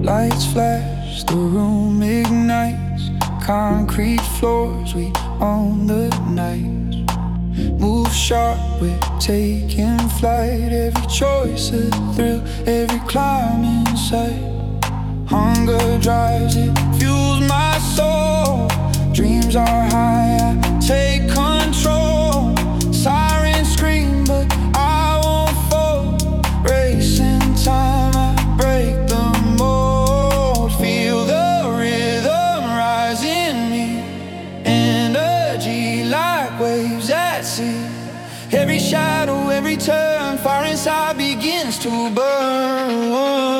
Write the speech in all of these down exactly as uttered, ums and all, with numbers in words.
Lights flash, the room ignites. Concrete floors, we own the night. Move sharp, we're taking flight. Every choice a thrill, every climb in sight. Hunger drives, it fuels my soul. Dreams are high, I take control. Sirens scream, but I won't fold. Racing time, I break the mold. Feel the rhythm rise in me. Energy like waves at sea. Every shadow, every turn, fire inside begins to burn.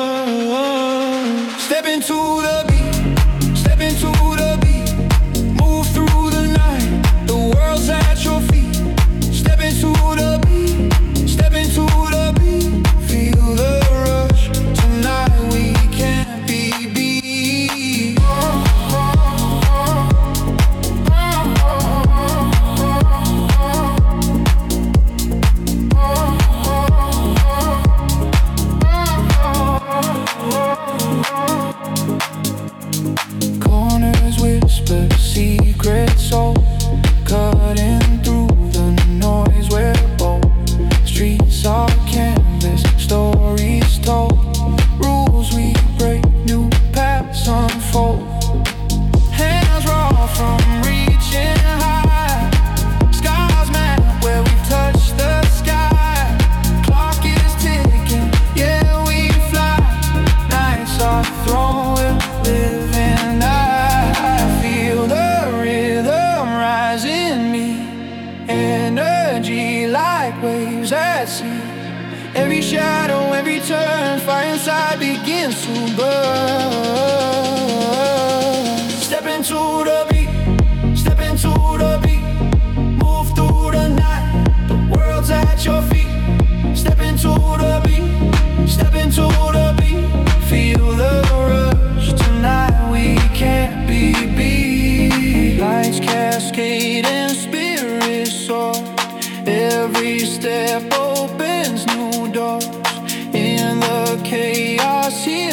Step into the beat, step into the beat. Move through the night, the world's at your feet. Step into the beat, step into the beat. Feel the rush, tonight we can't be beat. Corners whisper secrets, souls cutting through the noise. We're bold. Streets are canvas, stories told. Rules we break, new paths unfold. Hands raw from reaching high. Skies map where we touch the sky. Clock is ticking, yeah we fly. Nights are thrown, we're living. I feel the rhythm rise in me. Energy like waves at sea. Every shadow, every turn, fire inside begins to burn. Step into the beat, step into the beat. Move through the night, the world's at your feet. Step into the beat, step into the beat. Feel the rush, tonight we can't be beat. Lights cascade and spirits soar. Every step opens new doors. In the chaos here